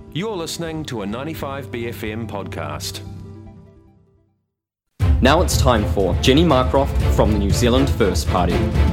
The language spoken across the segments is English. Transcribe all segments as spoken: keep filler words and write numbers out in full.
You're listening to a ninety-five B F M podcast. Now it's time for Jenny Marcroft from the New Zealand First Party.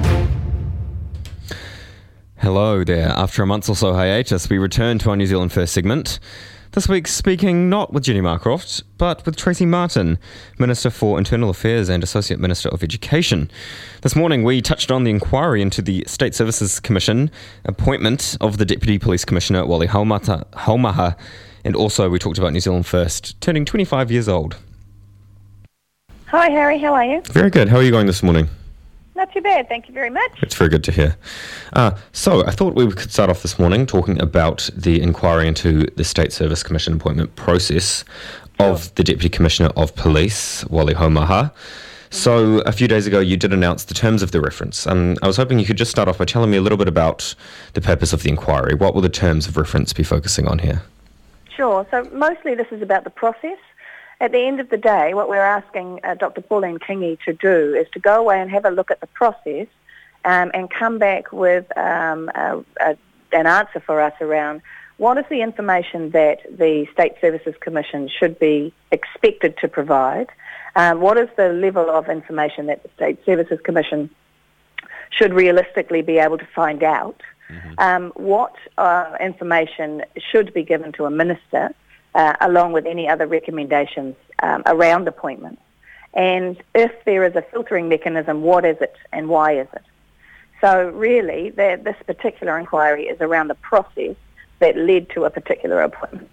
Hello there. After a month or so hiatus, we return to our New Zealand First segment. This week speaking not with Jenny Marcroft, but with Tracy Martin, Minister for Internal Affairs and Associate Minister of Education. This morning we touched on the inquiry into the State Services Commission appointment of the Deputy Police Commissioner Wally Haumaha, and also we talked about New Zealand First turning twenty-five years old. Hi Harry, how are you? Very good. How are you going this morning? Not too bad, thank you very much. It's very good to hear. Uh, so, I thought we could start off this morning talking about the inquiry into the State Service Commission appointment process of sure. the Deputy Commissioner of Police, Wally Haumaha. So, a few days ago you did announce the terms of the reference. Um, I was hoping you could just start off by telling me a little bit about the purpose of the inquiry. What will the terms of reference be focusing on here? Sure, so mostly this is about the process. At the end of the day, what we're asking uh, Doctor Pauline Kingi to do is to go away and have a look at the process um, and come back with um, a, a, an answer for us around what is the information that the State Services Commission should be expected to provide, um, what is the level of information that the State Services Commission should realistically be able to find out, mm-hmm. um, what uh, information should be given to a minister, Uh, along with any other recommendations um, around appointments. And if there is a filtering mechanism, what is it and why is it? So really, the, this particular inquiry is around the process that led to a particular appointment.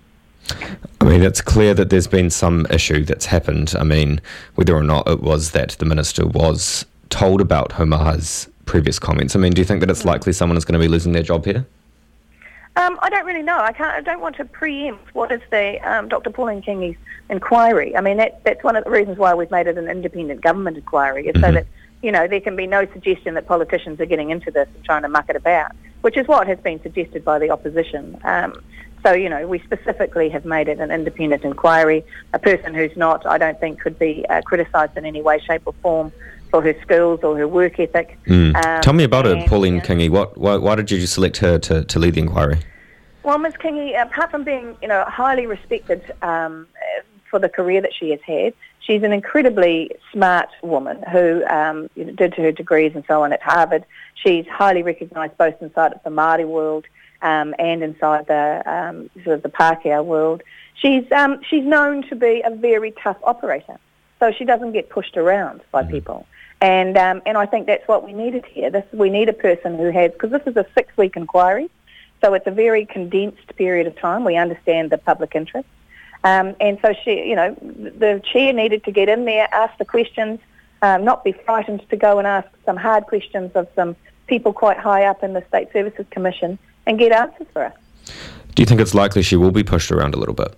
I mean, it's clear that there's been some issue that's happened. I mean, whether or not it was that the minister was told about Haumaha's previous comments. I mean, do you think that it's likely someone is going to be losing their job here? Um, I don't really know. I can't. I don't want to preempt what is the um, Doctor Pauline Kingi's inquiry. I mean, that, that's one of the reasons why we've made it an independent government inquiry, is mm-hmm. so that, you know, there can be no suggestion that politicians are getting into this and trying to muck it about, which is what has been suggested by the opposition. Um, so, you know, we specifically have made it an independent inquiry. A person who's not, I don't think, could be uh, criticised in any way, shape or form for her skills or her work ethic. Mm. Um, Tell me about and, it, Pauline you know, Kingi. What, why, why did you select her to, to lead the inquiry? Well, Miz Kingi, apart from being, you know, highly respected um, for the career that she has had, she's an incredibly smart woman who um, you know, did her degrees and so on at Harvard. She's highly recognised both inside of the Māori world um, and inside the um, sort of the Pākehā world. She's um, she's known to be a very tough operator, so she doesn't get pushed around by mm-hmm. people. And um, and I think that's what we needed here. This we need a person who has, because this is a six-week inquiry, so it's a very condensed period of time. We understand the public interest. Um, and so she, you know, the chair needed to get in there, ask the questions, um, not be frightened to go and ask some hard questions of some people quite high up in the State Services Commission and get answers for us. Do you think it's likely she will be pushed around a little bit?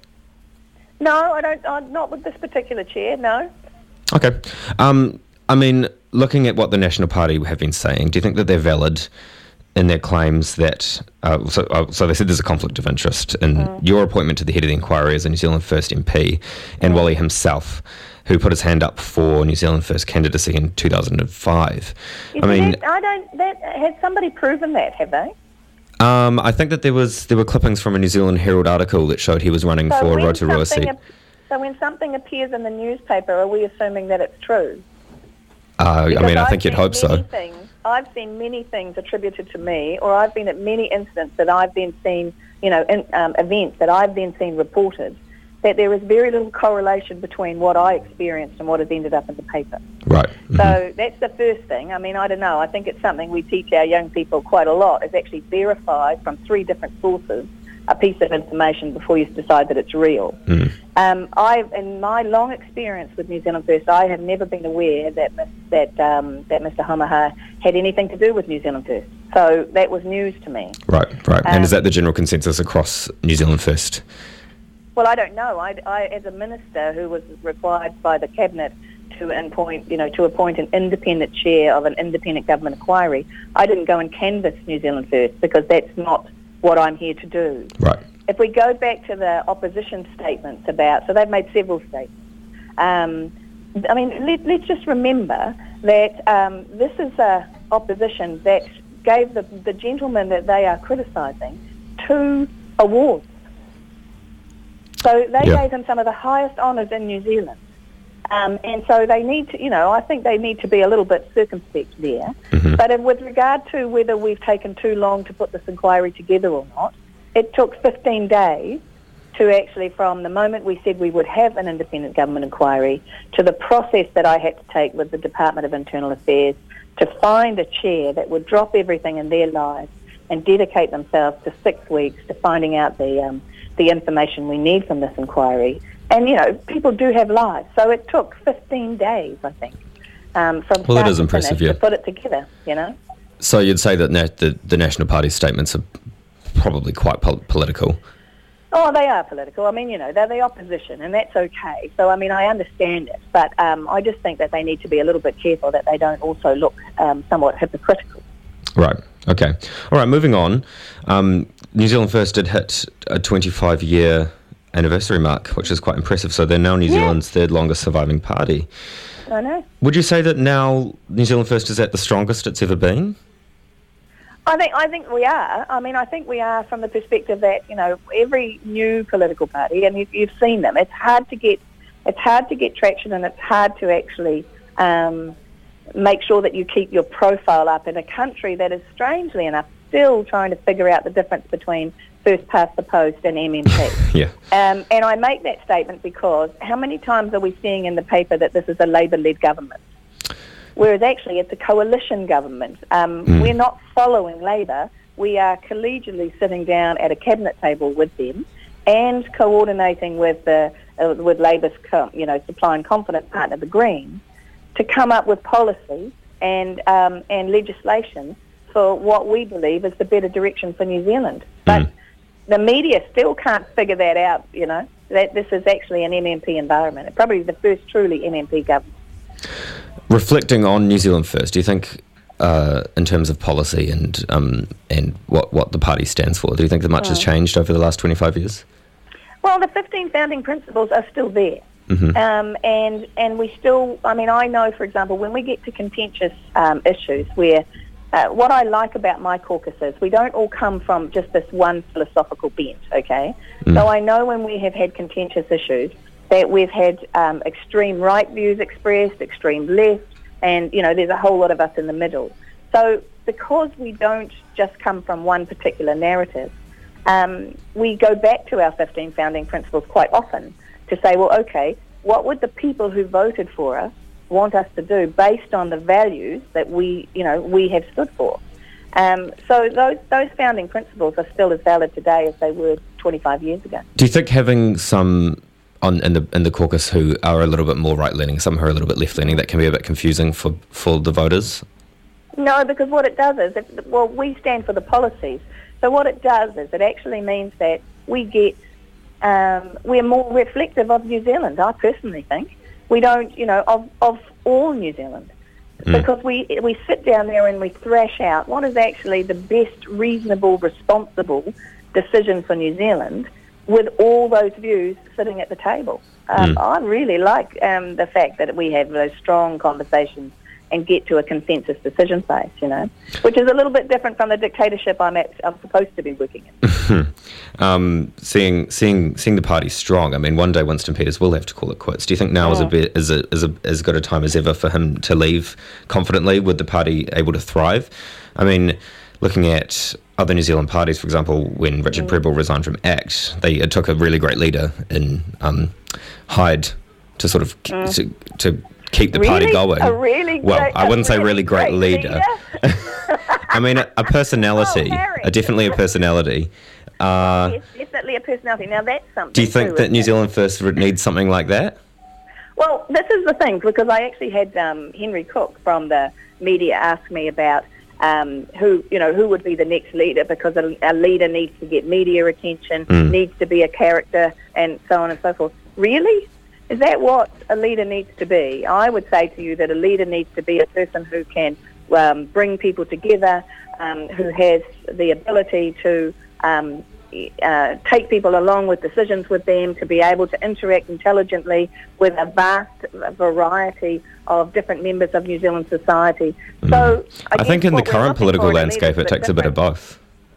No, I don't. Uh, not with this particular chair, no. Okay. Um, I mean, looking at what the National Party have been saying, do you think that they're valid in their claims that, uh, so, uh, so they said there's a conflict of interest in mm. your appointment to the head of the inquiry as a New Zealand First M P, and mm. Wally himself, who put his hand up for New Zealand First candidacy in two thousand five. Is I mean, that, I don't. That, has somebody proven that? Have they? Um, I think that there was there were clippings from a New Zealand Herald article that showed he was running so for a Rotorua seat. Ap- so when something appears in the newspaper, are we assuming that it's true? Uh, I mean, I I've think you'd hope so. Things, I've seen many things attributed to me, or I've been at many incidents that I've been seen, you know, in, um, events that I've then seen reported, that there is very little correlation between what I experienced and what has ended up in the paper. Right. Mm-hmm. So that's the first thing. I mean, I don't know. I think it's something we teach our young people quite a lot, is actually verify from three different sources a piece of information before you decide that it's real. Mm. Um, I, in my long experience with New Zealand First, I have never been aware that that um, that Mister Haumaha had anything to do with New Zealand First. So that was news to me. Right, right. Um, and is that the general consensus across New Zealand First? Well, I don't know. I, I, as a minister who was required by the cabinet to appoint, you know, to appoint an independent chair of an independent government inquiry, I didn't go and canvass New Zealand First because that's not what I'm here to do. Right. If we go back to the opposition statements about, so they've made several statements. Um, I mean, let, let's just remember that um, this is a opposition that gave the, the gentleman that they are criticising two awards. So they Yeah. gave him some of the highest honours in New Zealand. Um, and so they need to, you know, I think they need to be a little bit circumspect there. Mhm. But with regard to whether we've taken too long to put this inquiry together or not, it took fifteen days to actually, from the moment we said we would have an independent government inquiry to the process that I had to take with the Department of Internal Affairs to find a chair that would drop everything in their lives and dedicate themselves to six weeks to finding out the um, the information we need from this inquiry. And, you know, people do have lives. So it took fifteen days, I think, um, from Well, start it is to impressive, finish yeah. to put it together, you know. So you'd say that na- the, the National Party's statements are probably quite pol- political. Oh, they are political. I mean, you know, they're the opposition, and that's okay. So, I mean, I understand it. But um, I just think that they need to be a little bit careful that they don't also look um, somewhat hypocritical. Right. Okay. All right. Moving on. Um, New Zealand First did hit a twenty-five year anniversary mark, which is quite impressive. So they're now New Yeah. Zealand's third longest surviving party. I know. Would you say that now New Zealand First is at the strongest it's ever been? I think I think we are. I mean, I think we are from the perspective that, you know, every new political party, and you've, you've seen them, it's hard to get it's hard to get traction, and it's hard to actually um, make sure that you keep your profile up in a country that is, strangely enough, still trying to figure out the difference between first past the post and M M P. Yeah. Um, and I make that statement because how many times are we seeing in the paper that this is a Labour-led government? Whereas actually it's a coalition government. Um, Mm. We're not following Labour. We are collegially sitting down at a cabinet table with them and coordinating with the uh, with Labour's co- you know supply and confidence partner, the Greens, to come up with policy and um, and legislation for what we believe is the better direction for New Zealand. But Mm. the media still can't figure that out, you know, that this is actually an M M P environment. It's probably the first truly M M P government. Reflecting on New Zealand First, do you think, uh, in terms of policy and um, and what, what the party stands for, do you think that much has changed over the last twenty-five years? Well, the fifteen founding principles are still there. Mhm. Um, and and we still, I mean, I know, for example, when we get to contentious um, issues where uh, what I like about my caucus is we don't all come from just this one philosophical bent, okay? Mm. So I know when we have had contentious issues that we've had um, extreme right views expressed, extreme left, and, you know, there's a whole lot of us in the middle. So because we don't just come from one particular narrative, um, we go back to our fifteen founding principles quite often to say, well, okay, what would the people who voted for us want us to do based on the values that we, you know, we have stood for? Um, so those those founding principles are still as valid today as they were twenty-five years ago. Do you think having some on in the in the caucus who are a little bit more right-leaning, some who are a little bit left-leaning, that can be a bit confusing for, for the voters? No, because what it does is, it, well, we stand for the policies. So what it does is it actually means that we get, um, we're more reflective of New Zealand, I personally think. We don't, you know, of, of all New Zealand. Mm. Because we we sit down there and we thrash out what is actually the best, reasonable, responsible decision for New Zealand with all those views sitting at the table. Um, Mm. I really like um, the fact that we have those strong conversations and get to a consensus decision phase, you know, which is a little bit different from the dictatorship I'm, at, I'm supposed to be working in. um, seeing seeing seeing the party strong. I mean, one day Winston Peters will have to call it quits. Do you think now is a bit is a, is a, as good a time as ever for him to leave confidently, with the party able to thrive? I mean, looking at other New Zealand parties, for example, when Richard Prebble resigned from ACT, they it took a really great leader in um, Hyde to sort of Mm. to, to keep the party Really? going. A really well, great- I a wouldn't say really really great, great leader. leader? I mean, a, a personality, Oh, Harry. a, definitely a personality. Uh, Yes, definitely a personality. Now that's something. do you think too, that isn't New it? Zealand First would need something like that? Well, this is the thing, because I actually had um, Henry Cook from the media ask me about um, who, you know, who would be the next leader, because a, a leader needs to get media attention, Mm. needs to be a character, and so on and so forth. Really? Is that what a leader needs to be? I would say to you that a leader needs to be a person who can um, bring people together, um, who has the ability to um, uh, take people along with decisions with them, to be able to interact intelligently with a vast variety of different members of New Zealand society. So I, I think guess in the what we're current looking political for in a leader landscape, is it takes a bit of different. both.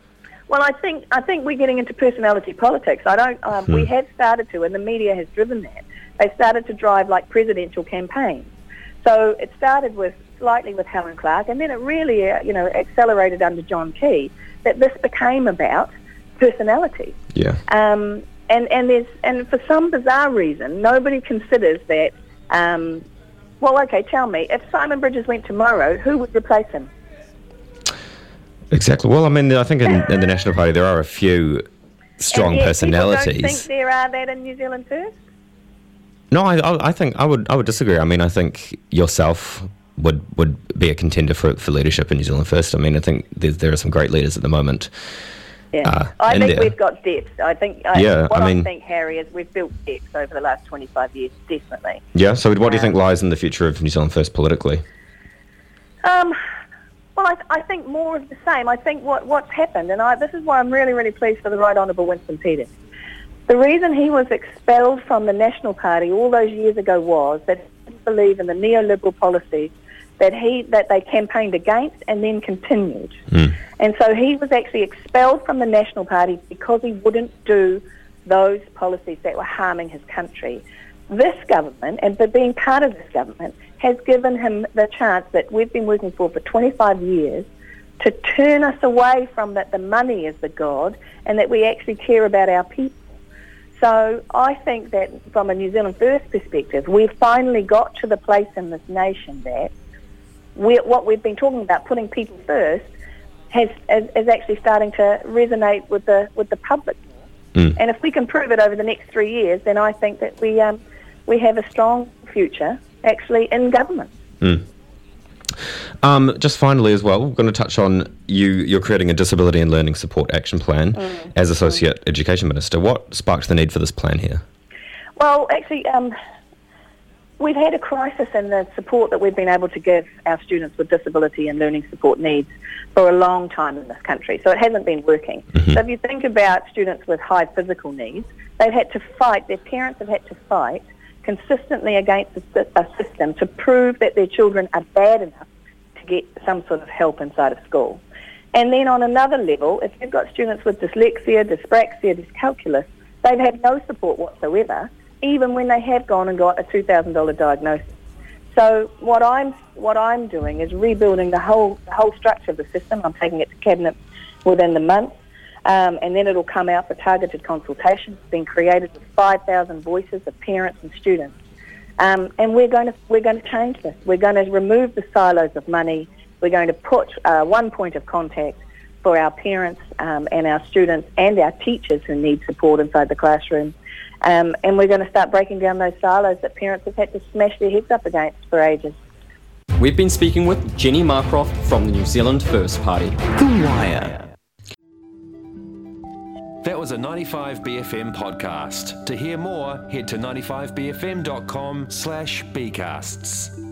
Well, I think I think we're getting into personality politics. I don't. Um, hmm. We have started to, and the media has driven that. They started to drive like presidential campaigns. So it started with slightly with Helen Clark, and then it really, uh, you know, accelerated under John Key. That this became about personality. Yeah. Um, and and there's and for some bizarre reason, nobody considers that. Um, well, okay, tell me, if Simon Bridges went tomorrow, who would replace him? Exactly. Well, I mean, I think in, in the National Party there are a few strong and yet personalities. People don't think there are that in New Zealand First? No, I, I think I would I would disagree. I mean, I think yourself would would be a contender for for leadership in New Zealand First. I mean, I think there are some great leaders at the moment. Yeah, uh, I think there. we've got depth. I think I, yeah, what I, mean, I think, Harry, is we've built depth over the last twenty-five years, definitely. Yeah, so what do you um, think lies in the future of New Zealand First politically? Um, well, I, I think more of the same. I think what, what's happened, and I, this is why I'm really, really pleased for the Right Honourable Winston Peters. The reason he was expelled from the National Party all those years ago was that he didn't believe in the neoliberal policies that he that they campaigned against and then continued. Mm. And so he was actually expelled from the National Party because he wouldn't do those policies that were harming his country. This government, and for being part of this government, has given him the chance that we've been working for for twenty-five years to turn us away from that the money is the God and that we actually care about our people. So I think that from a New Zealand First perspective, we've finally got to the place in this nation that we're, what we've been talking about, putting people first, has is, is actually starting to resonate with the with the public. Mm. And if we can prove it over the next three years, then I think that we um, we have a strong future actually in government. Mm. Um, just finally as well, we're going to touch on you, you're creating a Disability and Learning Support Action Plan mm. as Associate mm. Education Minister. What sparked the need for this plan here? Well, actually, um, we've had a crisis in the support that we've been able to give our students with disability and learning support needs for a long time in this country, so it hasn't been working. Mm-hmm. So if you think about students with high physical needs, they've had to fight, their parents have had to fight consistently against a, a system to prove that their children are bad enough to get some sort of help inside of school. And then on another level, if you've got students with dyslexia, dyspraxia, dyscalculia, they've had no support whatsoever, even when they have gone and got a two thousand dollars diagnosis. So what I'm what I'm doing is rebuilding the whole the whole structure of the system. I'm taking it to Cabinet within the month. Um, and then it'll come out for targeted consultation. It's been created with five thousand voices of parents and students, um, and we're going to we're going to change this. We're going to remove the silos of money. We're going to put uh, one point of contact for our parents um, and our students and our teachers who need support inside the classroom, um, and we're going to start breaking down those silos that parents have had to smash their heads up against for ages. We've been speaking with Jenny Marcroft from the New Zealand First Party. The Wire. That was a ninety-five B F M podcast. To hear more, head to ninety-five b f m dot com slash bcasts.